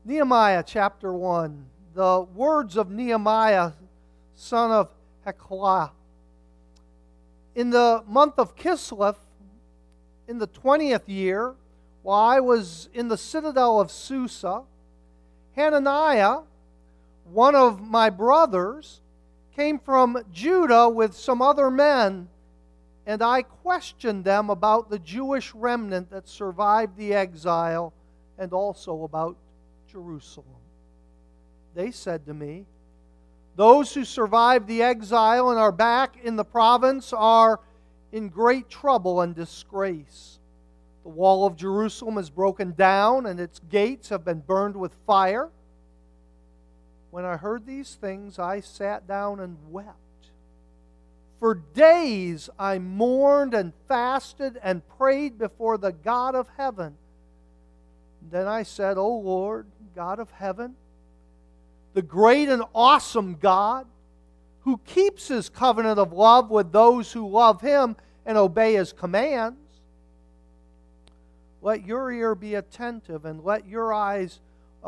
Nehemiah chapter 1. The words of Nehemiah, son of Heklah. In the month of Kislev, in the 20th year, while I was in the citadel of Susa, Hananiah, one of my brothers, came from Judah with some other men, and I questioned them about the Jewish remnant that survived the exile and also about Jerusalem. They said to me, "Those who survived the exile and are back in the province are in great trouble and disgrace. The wall of Jerusalem is broken down and its gates have been burned with fire." When I heard these things, I sat down and wept. For days I mourned and fasted and prayed before the God of heaven. Then I said, "O Lord, God of heaven, the great and awesome God, who keeps His covenant of love with those who love Him and obey His commands, let your ear be attentive and let your eyes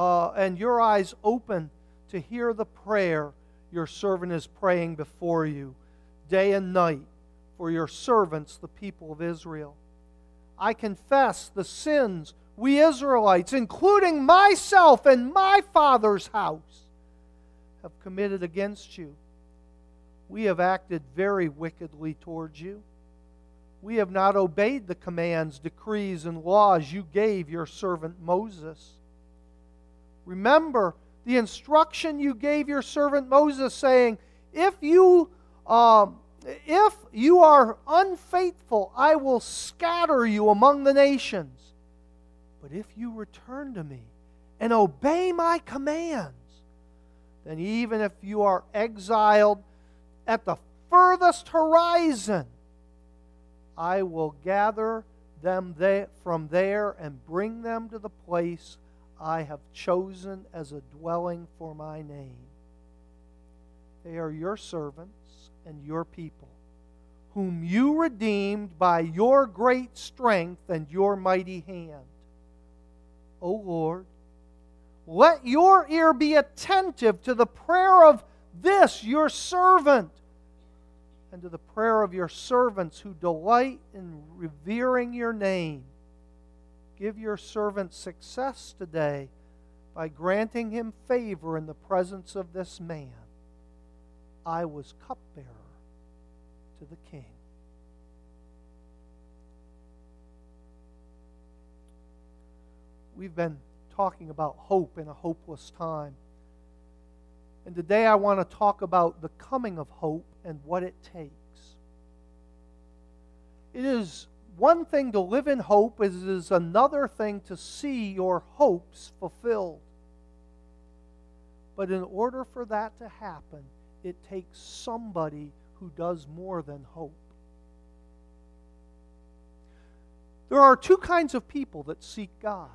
open to hear the prayer your servant is praying before you day and night for your servants, the people of Israel. I confess the sins we Israelites, including myself and my father's house, have committed against you. We have acted very wickedly towards you. We have not obeyed the commands, decrees, and laws you gave your servant Moses. Remember the instruction you gave your servant Moses, saying, If you are unfaithful, I will scatter you among the nations. But if you return to me and obey my commands, then even if you are exiled at the furthest horizon, I will gather them from there and bring them to the place I have chosen as a dwelling for my name. They are your servants and your people, whom you redeemed by your great strength and your mighty hand. O Lord, let your ear be attentive to the prayer of this your servant, and to the prayer of your servants who delight in revering your name. Give your servant success today by granting him favor in the presence of this man. I was cupbearer to the king." We've been talking about hope in a hopeless time. And today I want to talk about the coming of hope and what it takes. It is one thing to live in hope, it is another thing to see your hopes fulfilled. But in order for that to happen, it takes somebody who does more than hope. There are two kinds of people that seek God.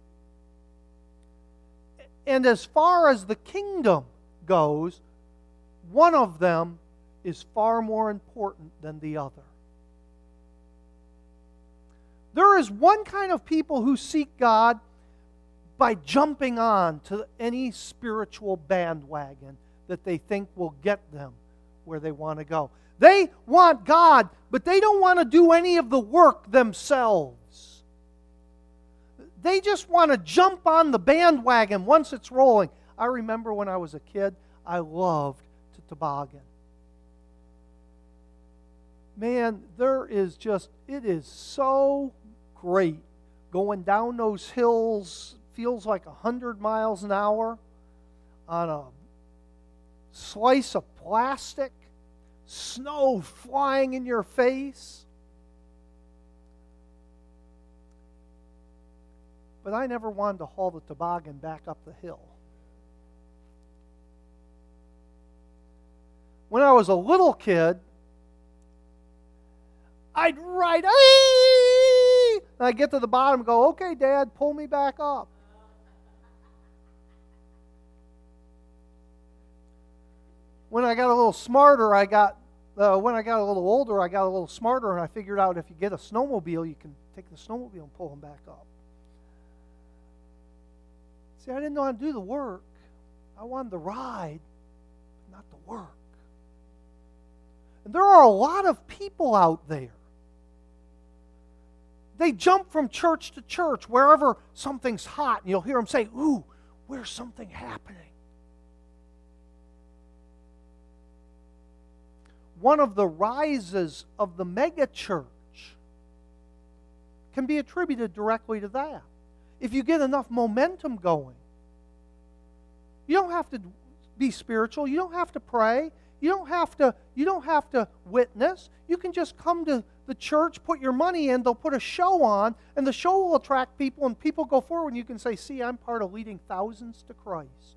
And as far as the kingdom goes, one of them is far more important than the other. There is one kind of people who seek God by jumping on to any spiritual bandwagon that they think will get them where they want to go. They want God, but they don't want to do any of the work themselves. They just want to jump on the bandwagon once it's rolling. I remember when I was a kid, I loved to toboggan. Man, it is so great going down those hills, feels like 100 miles an hour on a slice of plastic, snow flying in your face. But I never wanted to haul the toboggan back up the hill. When I was a little kid, I'd ride, and I'd get to the bottom and go, "Okay, Dad, pull me back up." When I got a little smarter, when I got a little older, I got a little smarter, and I figured out if you get a snowmobile, you can take the snowmobile and pull them back up. See, I didn't know how to do the work. I wanted the ride, but not the work. And there are a lot of people out there. They jump from church to church wherever something's hot, and you'll hear them say, "Ooh, where's something happening?" One of the rises of the megachurch can be attributed directly to that. If you get enough momentum going, you don't have to be spiritual. You don't have to pray. You don't have to witness. You can just come to the church, put your money in, they'll put a show on, and the show will attract people, and people go forward, and you can say, "See, I'm part of leading thousands to Christ."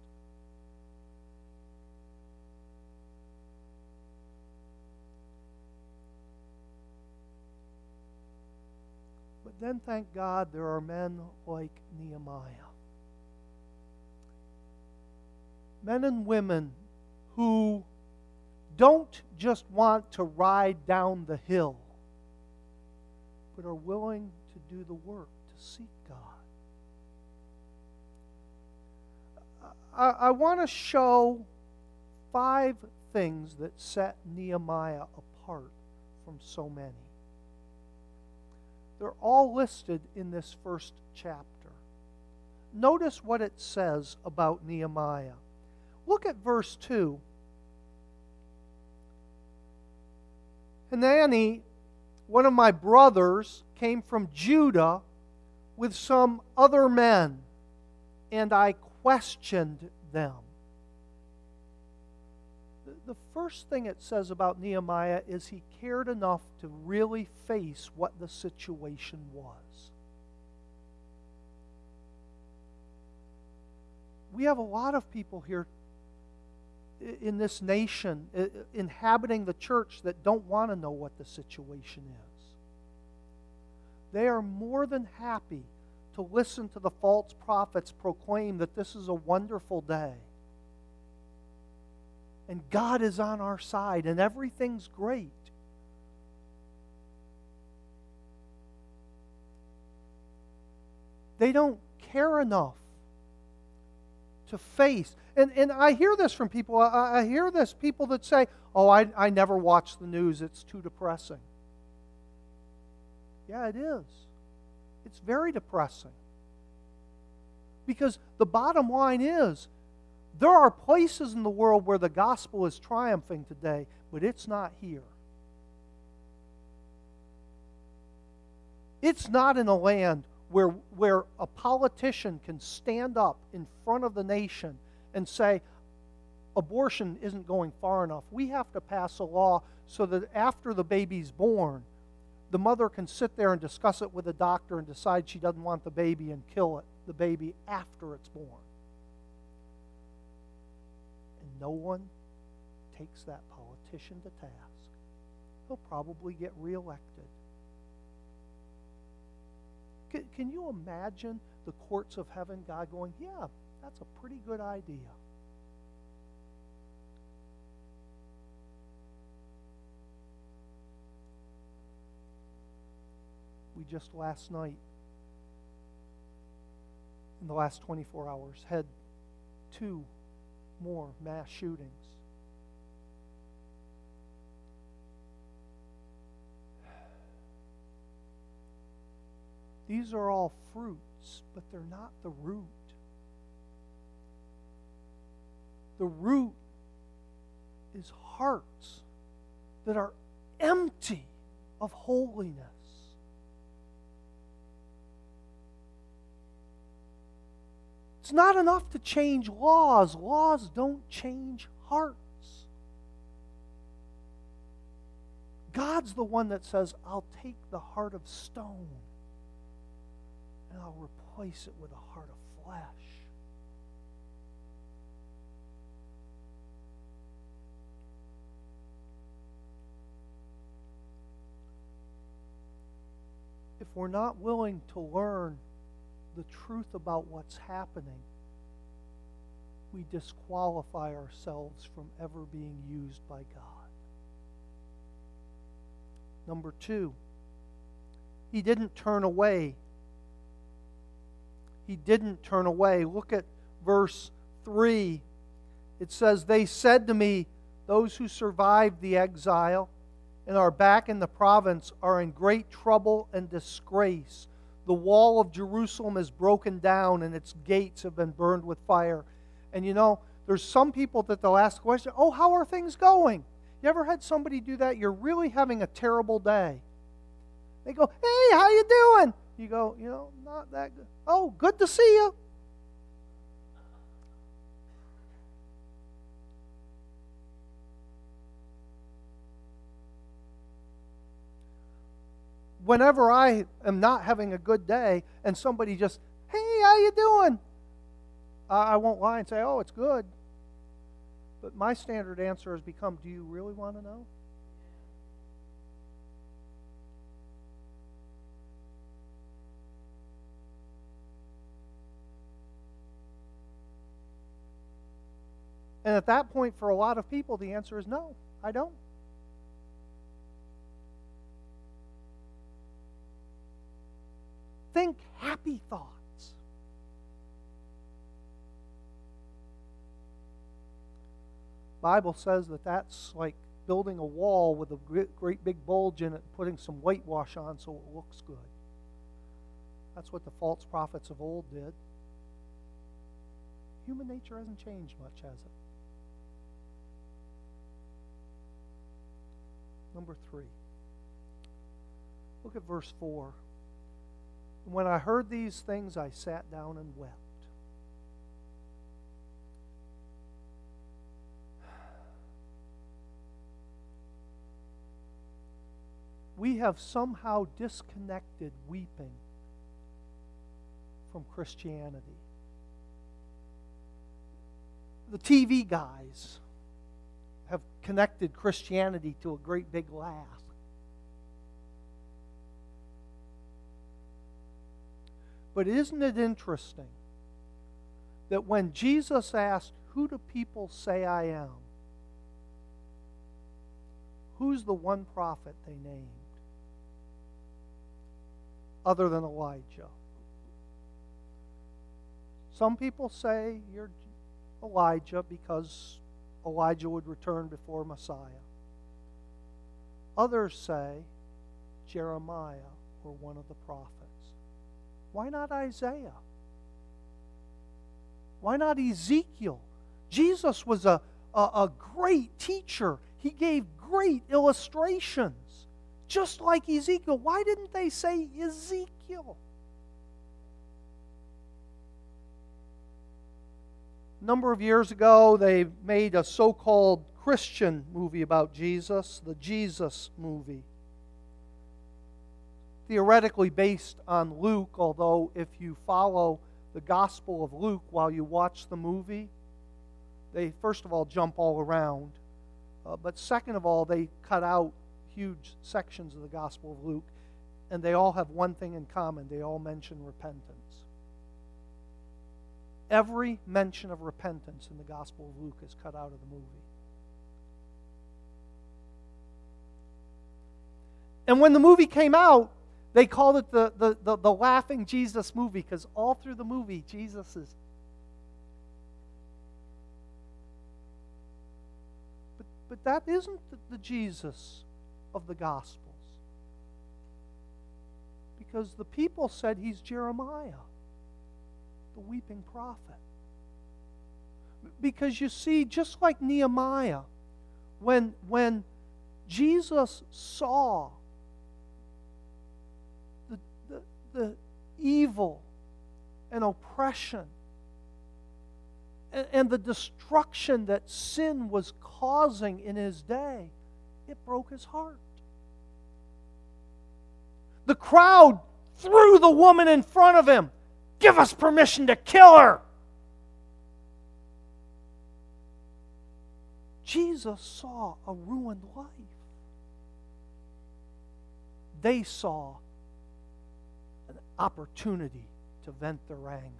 But then, thank God, there are men like Nehemiah. Men and women who don't just want to ride down the hill, but are willing to do the work, to seek God. I want to show 5 things that set Nehemiah apart from so many. They're all listed in this first chapter. Notice what it says about Nehemiah. Look at verse 2. Hanani, one of my brothers, came from Judah with some other men, and I questioned them. The first thing it says about Nehemiah is he cared enough to really face what the situation was. We have a lot of people here in this nation inhabiting the church that don't want to know what the situation is. They are more than happy to listen to the false prophets proclaim that this is a wonderful day. And God is on our side and everything's great. They don't care enough to face. And I hear this from people. I hear this, people that say, "Oh, I never watch the news. It's too depressing." Yeah, it is. It's very depressing. Because the bottom line is, there are places in the world where the gospel is triumphing today, but it's not here. It's not in a land where a politician can stand up in front of the nation and say, abortion isn't going far enough. We have to pass a law so that after the baby's born, the mother can sit there and discuss it with the doctor and decide she doesn't want the baby and kill the baby after it's born. And no one takes that politician to task. He'll probably get reelected. Can you imagine the courts of heaven, God going, "Yeah, that's a pretty good idea"? We just last night, in the last 24 hours, had 2 more mass shootings. These are all fruits, but they're not the root. The root is hearts that are empty of holiness. It's not enough to change laws. Laws don't change hearts. God's the one that says, "I'll take the heart of stone and I'll replace it with a heart of flesh." If we're not willing to learn the truth about what's happening, we disqualify ourselves from ever being used by God. Number 2, he didn't turn away. He didn't turn away. Look at verse 3, it says, "They said to me, those who survived the exile and are back in the province are in great trouble and disgrace. The wall of Jerusalem is broken down and its gates have been burned with fire." And you know, there's some people that they'll ask the question, "Oh, how are things going?" You ever had somebody do that? You're really having a terrible day. They go, "Hey, how you doing?" You go, "Not that good." "Oh, good to see you." Whenever I am not having a good day and somebody just, "Hey, how you doing?" I won't lie and say, "Oh, it's good." But my standard answer has become, "Do you really want to know?" And at that point, for a lot of people, the answer is no, I don't. Think happy thoughts. The Bible says that that's like building a wall with a great big bulge in it and putting some whitewash on so it looks good. That's what the false prophets of old did. Human nature hasn't changed much, has it? Number 3. Look at verse 4. "When I heard these things, I sat down and wept." We have somehow disconnected weeping from Christianity. The TV guys have connected Christianity to a great big laugh. But isn't it interesting that when Jesus asked, "Who do people say I am?" who's the one prophet they named other than Elijah? Some people say you're Elijah because Elijah would return before Messiah. Others say Jeremiah or one of the prophets. Why not Isaiah? Why not Ezekiel? Jesus was a great teacher. He gave great illustrations, just like Ezekiel. Why didn't they say Ezekiel? A number of years ago, they made a so-called Christian movie about Jesus, the Jesus movie. Theoretically based on Luke, although if you follow the Gospel of Luke while you watch the movie, they first of all jump all around, but second of all, they cut out huge sections of the Gospel of Luke, and they all have one thing in common. They all mention repentance. Every mention of repentance in the Gospel of Luke is cut out of the movie. And when the movie came out, they called it the Laughing Jesus movie, because all through the movie, Jesus is... But that isn't the Jesus of the Gospels. Because the people said he's Jeremiah, the weeping prophet. Because you see, just like Nehemiah, when Jesus saw the evil and oppression and the destruction that sin was causing in his day, it broke his heart. The crowd threw the woman in front of him. "Give us permission to kill her." Jesus saw a ruined life. They saw an opportunity to vent their anger.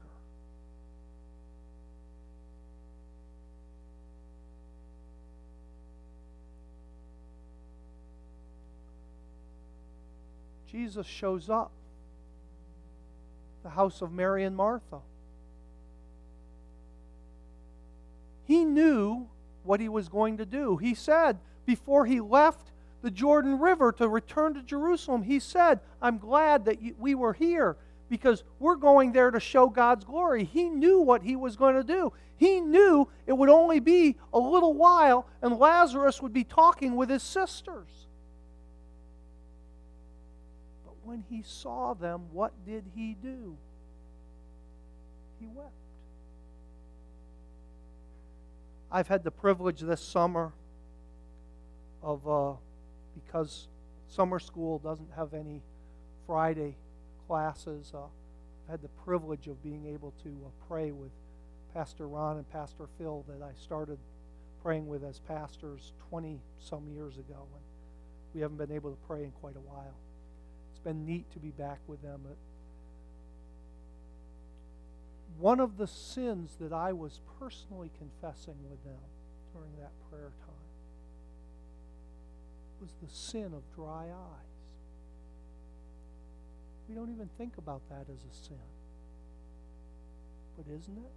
Jesus shows up at the house of Mary and Martha. knew what he was going to do. He said, before he left the Jordan River to return to Jerusalem, he said, I'm glad that we were here because we're going there to show God's glory. He knew what he was going to do. He knew it would only be a little while and Lazarus would be talking with his sisters. But when he saw them, what did he do? He wept. I've had the privilege this summer of, because summer school doesn't have any Friday classes, I've had the privilege of being able to pray with Pastor Ron and Pastor Phil that I started praying with as pastors 20-some years ago. And we haven't been able to pray in quite a while. It's been neat to be back with them. One of the sins that I was personally confessing with them during that prayer time was the sin of dry eyes. We don't even think about that as a sin. But isn't it?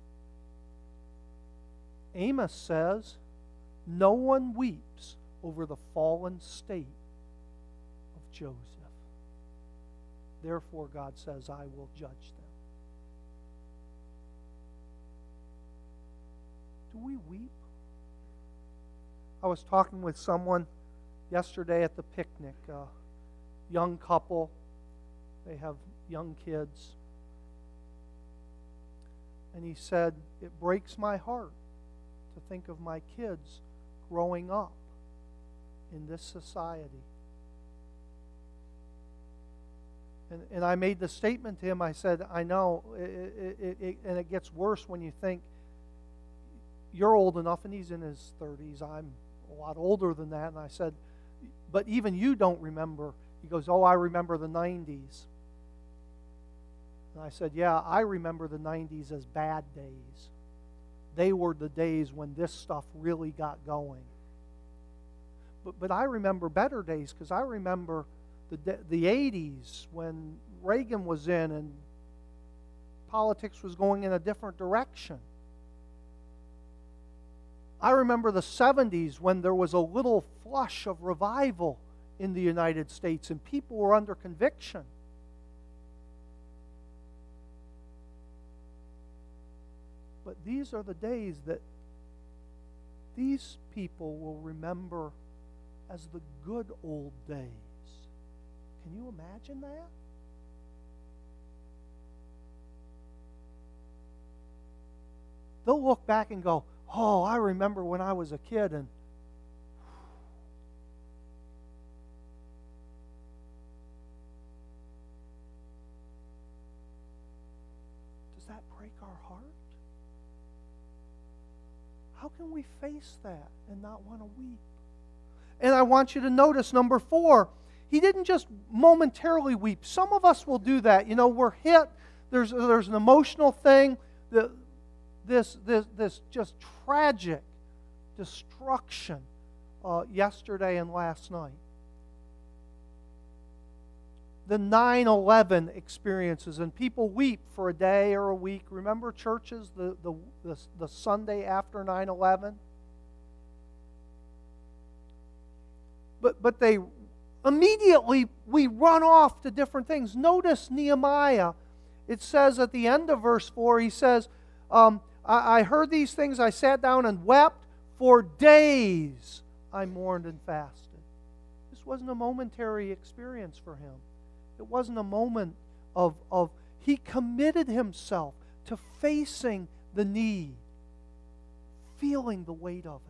Amos says, no one weeps over the fallen state of Joseph. Therefore, God says, I will judge them. Do we weep? I was talking with someone yesterday at the picnic, a young couple. They have young kids. And he said, it breaks my heart to think of my kids growing up in this society. And I made the statement to him, I said, I know, and it gets worse when you think you're old enough, and he's in his 30s, I'm a lot older than that, and I said, but even you don't remember. He goes, oh, I remember the 90s. And I said, yeah, I remember the 90s as bad days. They were the days when this stuff really got going. But I remember better days because I remember the 80s when Reagan was in and politics was going in a different direction. I remember the 70s when there was a little flush of revival in the United States and people were under conviction. But these are the days that these people will remember as the good old days. Can you imagine that? They'll look back and go, oh, I remember when I was a kid and does that break our heart? How can we face that and not want to weep? And I want you to notice number 4, he didn't just momentarily weep. Some of us will do that. You know, we're hit. There's an emotional thing. This just tragic destruction yesterday and last night. The 9/11 experiences, and people weep for a day or a week. Remember churches the Sunday after 9/11? But they immediately, we run off to different things. Notice Nehemiah. It says at the end of verse 4, he says, I heard these things, I sat down and wept. For days I mourned and fasted. This wasn't a momentary experience for him. It wasn't a moment of he committed himself to facing the need, feeling the weight of it.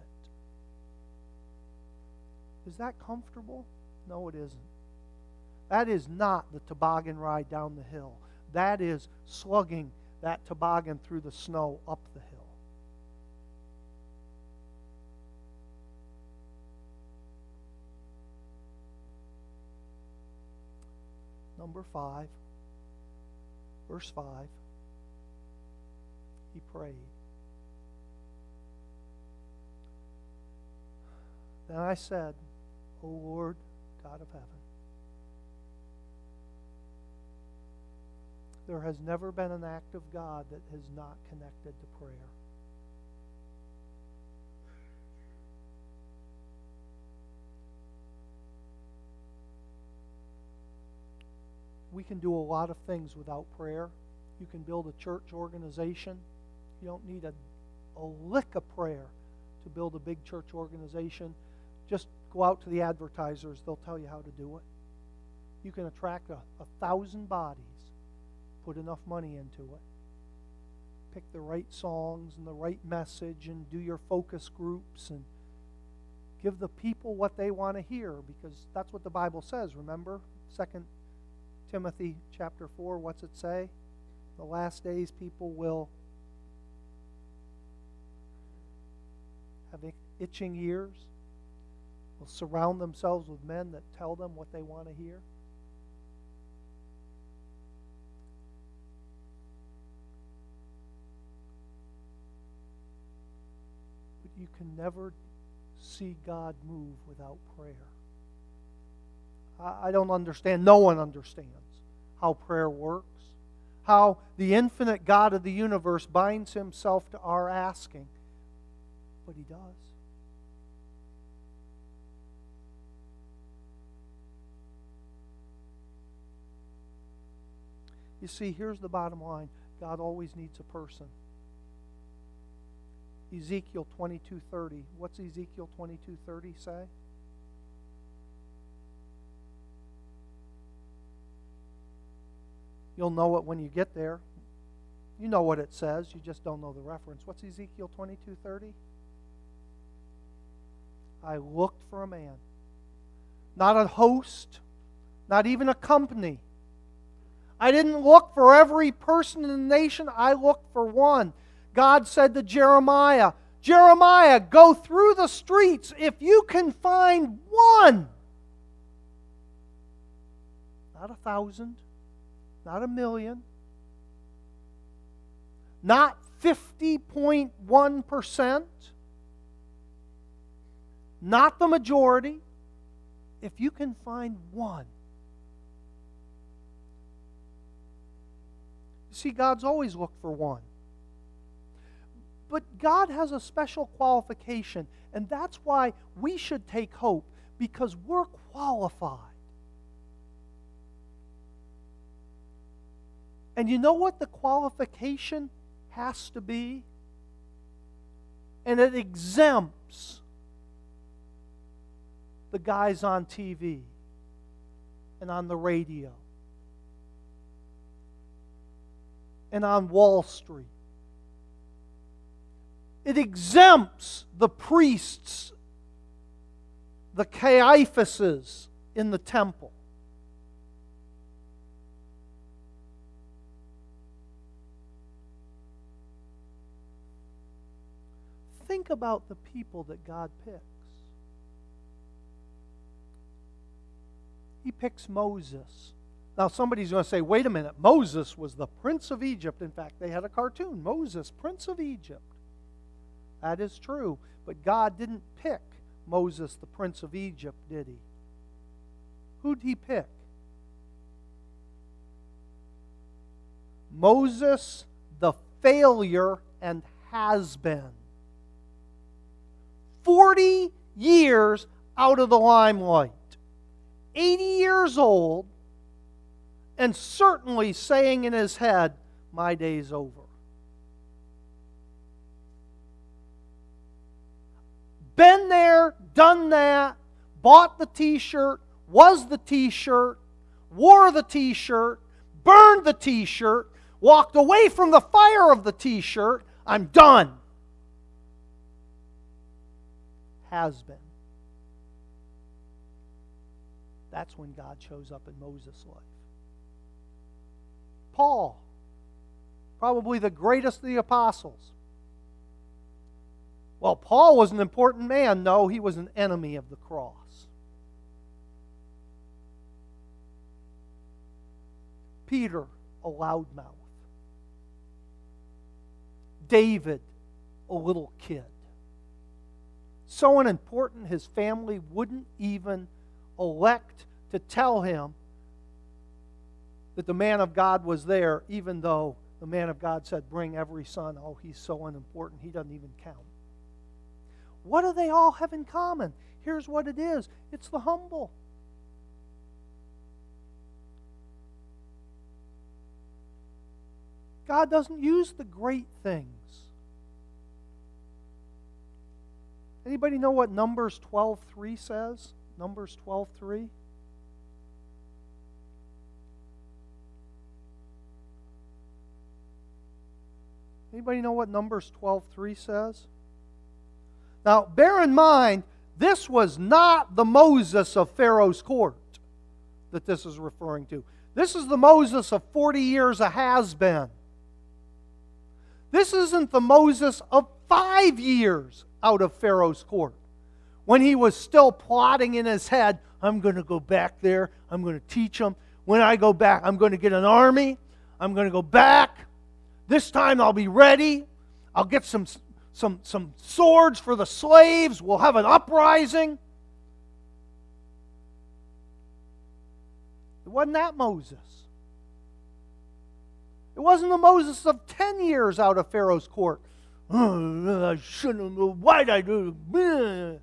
Is that comfortable? No, it isn't. That is not the toboggan ride down the hill. That is slugging that toboggan through the snow up the hill. Number 5, verse 5, he prayed. Then I said, O Lord, God of heaven, there has never been an act of God that has not connected to prayer. We can do a lot of things without prayer. You can build a church organization. You don't need a lick of prayer to build a big church organization. Just go out to the advertisers. They'll tell you how to do it. You can attract 1,000 bodies. Put enough money into it. Pick the right songs and the right message and do your focus groups and give the people what they want to hear, because that's what the Bible says. Remember 2 Timothy chapter 4, what's it say? The last days people will have itching ears, will surround themselves with men that tell them what they want to hear. But you can never see God move without prayer. I don't understand. No one understands how prayer works, how the infinite God of the universe binds himself to our asking. But he does. You see, here's the bottom line. God always needs a person. Ezekiel 22:30. What's Ezekiel 22:30 say? You'll know it when you get there. You know what it says, you just don't know the reference. What's Ezekiel 22:30? I looked for a man. Not a host, not even a company. I didn't look for every person in the nation, I looked for one. God said to Jeremiah, Jeremiah, go through the streets if you can find one. Not 1,000, not 1,000,000, not 50.1%, not the majority. If you can find one. See, God's always looked for one. But God has a special qualification, and that's why we should take hope, because we're qualified. And you know what the qualification has to be? And it exempts the guys on TV and on the radio and on Wall Street. It exempts the priests, the Caiaphases in the temple. Think about the people that God picks. He picks Moses. Now somebody's going to say, wait a minute, Moses was the Prince of Egypt. In fact, they had a cartoon, Moses, Prince of Egypt. That is true, but God didn't pick Moses, the Prince of Egypt, did he? Who'd he pick? Moses, the failure and has-been. 40 years out of the limelight. 80 years old, and certainly saying in his head, my day's over. Been there, done that, bought the t-shirt, was the t-shirt, wore the t-shirt, burned the t-shirt, walked away from the fire of the t-shirt. I'm done. Has been. That's when God shows up in Moses' life. Paul, probably the greatest of the apostles. Well, Paul was an important man. No, he was an enemy of the cross. Peter, a loudmouth. David, a little kid. So unimportant his family wouldn't even elect to tell him that the man of God was there, even though the man of God said, bring every son. Oh, he's so unimportant, he doesn't even count. What do they all have in common? Here's what it is. It's the humble. God doesn't use the great things. Anybody know what Numbers 12:3 says? Numbers 12:3. Anybody know what Numbers 12:3 says? Now, bear in mind, this was not the Moses of Pharaoh's court that this is referring to. This is the Moses of 40 years a has-been. This isn't the Moses of 5 years out of Pharaoh's court, when he was still plotting in his head, I'm going to go back there, I'm going to teach them. When I go back, I'm going to get an army, I'm going to go back. This time I'll be ready. I'll get some swords for the slaves. We'll have an uprising. It wasn't that Moses. It wasn't the Moses of 10 years out of Pharaoh's court. Oh, I shouldn't have. Why'd I do it?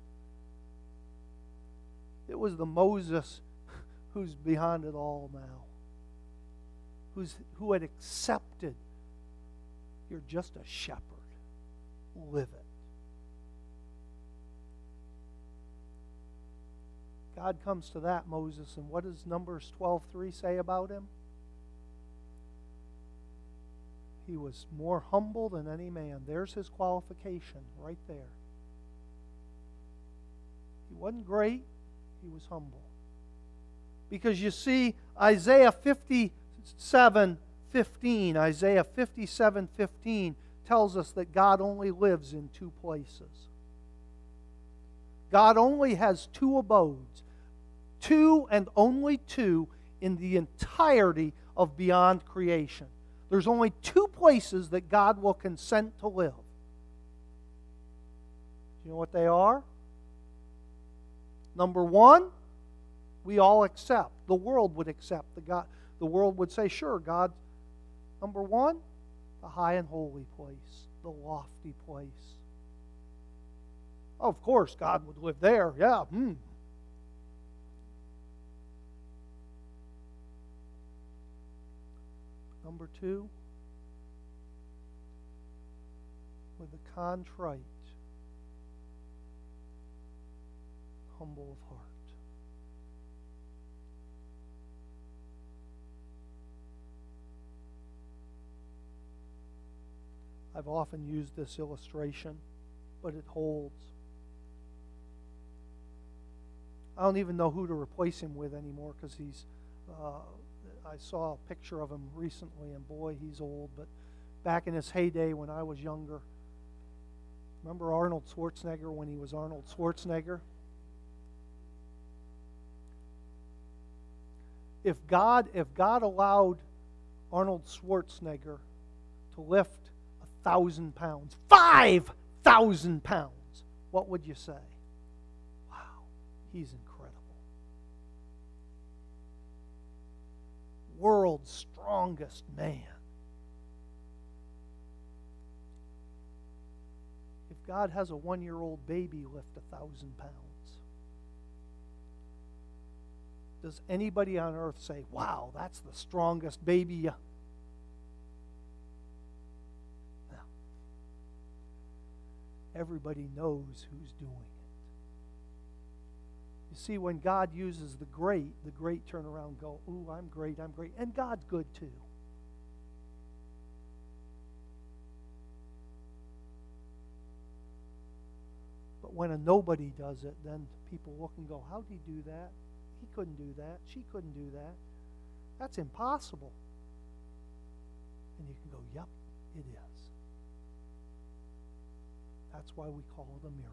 It was the Moses who's behind it all now. Who had accepted, you're just a shepherd. Live it. God comes to that Moses, and what does Numbers 12:3 say about him? He was more humble than any man. There's his qualification right there. He wasn't great, he was humble. Because you see, Isaiah 57:15 tells us that God only lives in two places. God only has two abodes. Two and only two in the entirety of beyond creation. There's only two places that God will consent to live. Do you know what they are? Number one, we all accept. The world would accept. The world would say, sure, God. Number one, the high and holy place, the lofty place. Oh, of course, God would live there. Yeah. Number two, with the contrite, humble of heart. I've often used this illustration, but it holds. I don't even know who to replace him with anymore because he's... I saw a picture of him recently, and boy, he's old. But back in his heyday when I was younger, remember Arnold Schwarzenegger when he was Arnold Schwarzenegger? If God allowed Arnold Schwarzenegger to lift 1,000 pounds, 5,000 pounds, what would you say? Wow, he's incredible. World's strongest man. If God has a 1-year-old baby lift 1,000 pounds, does anybody on earth say, wow, that's the strongest baby? No. Everybody knows who's doing it. You see, when God uses the great turn around and go, ooh, I'm great. And God's good too. But when a nobody does it, then people look and go, how'd he do that? He couldn't do that. She couldn't do that. That's impossible. And you can go, yep, it is. That's why we call it a miracle.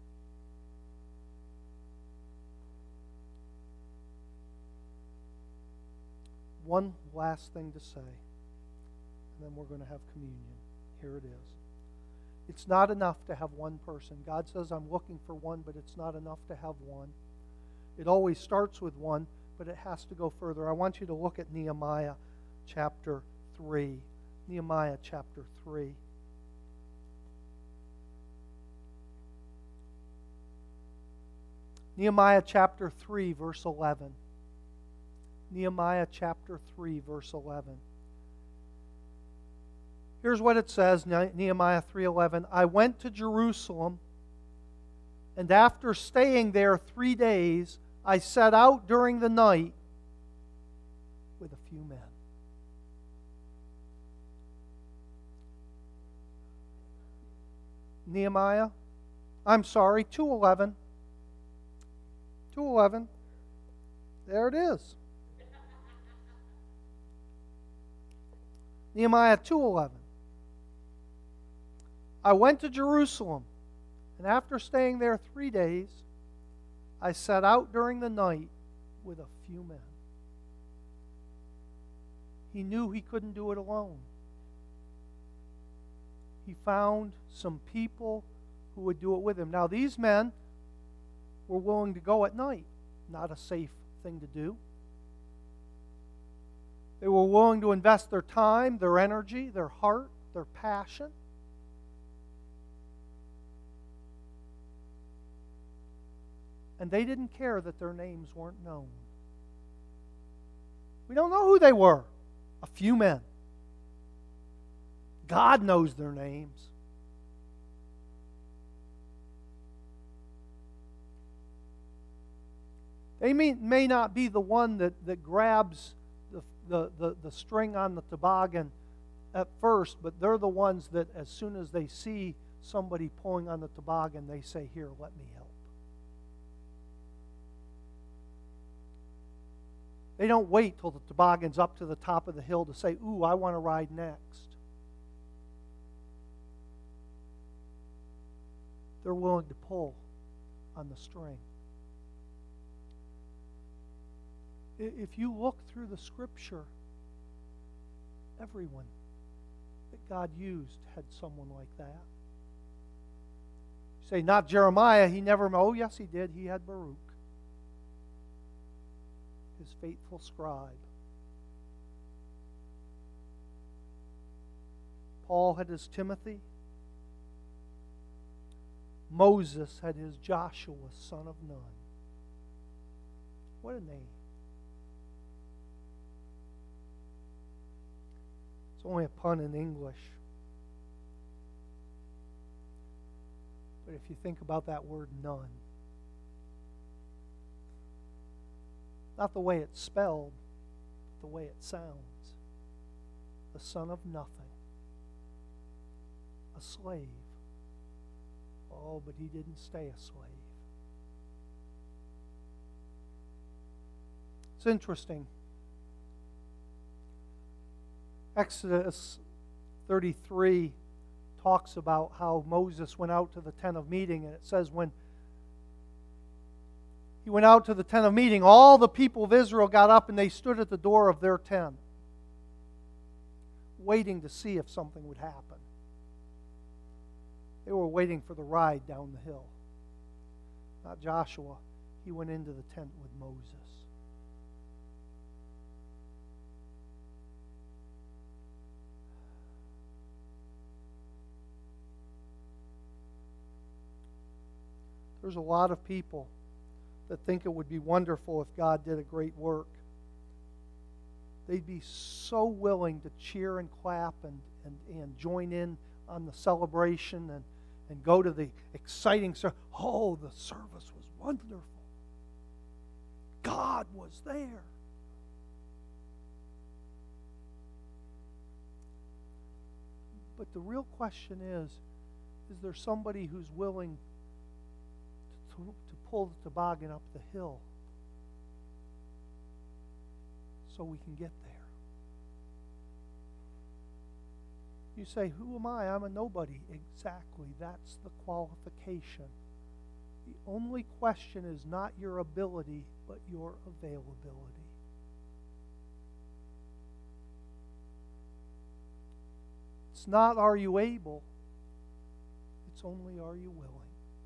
One last thing to say, and then we're going to have communion. Here it is. It's not enough to have one person. God says, I'm looking for one, but it's not enough to have one. It always starts with one, but it has to go further. I want you to look at Nehemiah chapter 3. Nehemiah chapter 3. Nehemiah chapter 3, verse 11. Nehemiah chapter 3, verse 11. Here's what it says, Nehemiah 3:11. I went to Jerusalem, and after staying there 3 days, I set out during the night with a few men. Nehemiah, 2:11. 2:11. There it is. Nehemiah 2:11. I went to Jerusalem, and after staying there 3 days, I set out during the night with a few men. He knew he couldn't do it alone. He found some people who would do it with him. Now, these men were willing to go at night. Not a safe thing to do. They were willing to invest their time, their energy, their heart, their passion. And they didn't care that their names weren't known. We don't know who they were. A few men. God knows their names. They may not be the one that grabs the string on the toboggan at first, but they're the ones that as soon as they see somebody pulling on the toboggan, they say, "Here, let me help." They don't wait till the toboggan's up to the top of the hill to say, "Ooh, I want to ride next." They're willing to pull on the string. If you look through the Scripture, everyone that God used had someone like that. You say, not Jeremiah, he never... Oh, yes, he did. He had Baruch, his faithful scribe. Paul had his Timothy. Moses had his Joshua, son of Nun. What a name. It's only a pun in English. But if you think about that word none, not the way it's spelled, but the way it sounds. The son of nothing. A slave. Oh, but he didn't stay a slave. It's interesting. Exodus 33 talks about how Moses went out to the tent of meeting, and it says when he went out to the tent of meeting, all the people of Israel got up and they stood at the door of their tent, waiting to see if something would happen. They were waiting for the ride down the hill. Not Joshua. He went into the tent with Moses. There's a lot of people that think it would be wonderful if God did a great work. They'd be so willing to cheer and clap and join in on the celebration and go to the exciting service. Oh, the service was wonderful. God was there. But the real question is there somebody who's willing to pull the toboggan up the hill so we can get there? You say, who am I? I'm a nobody. Exactly. That's the qualification. The only question is not your ability, but your availability. It's not, are you able? It's only, are you willing?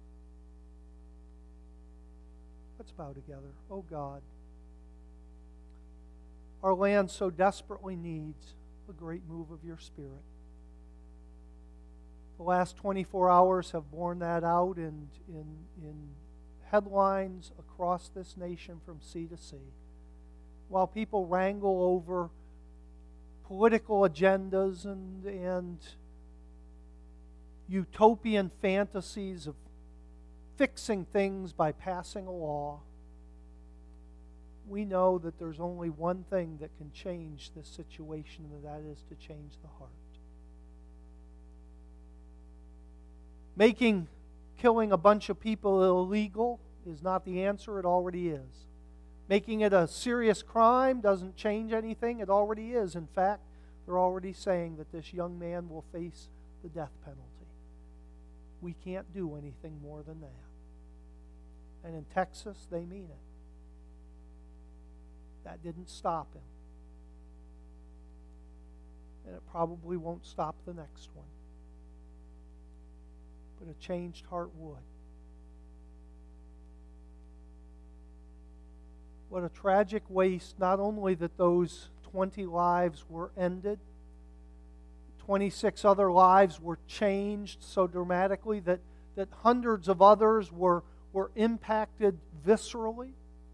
Let's bow together. Oh God, our land so desperately needs a great move of your Spirit. The last 24 hours have borne that out in headlines across this nation from sea to sea. While people wrangle over political agendas and utopian fantasies of fixing things by passing a law. We know that there's only one thing that can change this situation, and that is to change the heart. Making killing a bunch of people illegal is not the answer. It already is. Making it a serious crime doesn't change anything. It already is. In fact, they're already saying that this young man will face the death penalty. We can't do anything more than that. And in Texas, they mean it. That didn't stop him. And it probably won't stop the next one. But a changed heart would. What a tragic waste, not only that those 20 lives were ended, 26 other lives were changed so dramatically that hundreds of others were impacted viscerally.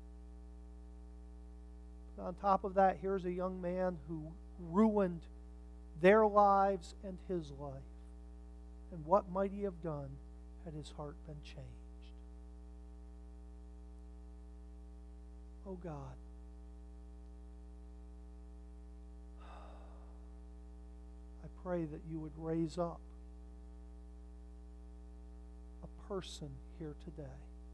On top of that, here's a young man who ruined their lives and his life. And what might he have done had his heart been changed? Oh God, I pray that you would raise up a person here today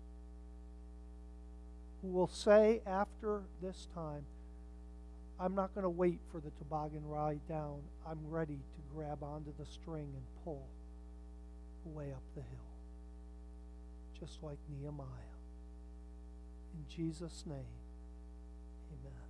who will say after this time, I'm not going to wait for the toboggan ride down. I'm ready to grab onto the string and pull way up the hill. Just like Nehemiah. In Jesus' name, amen.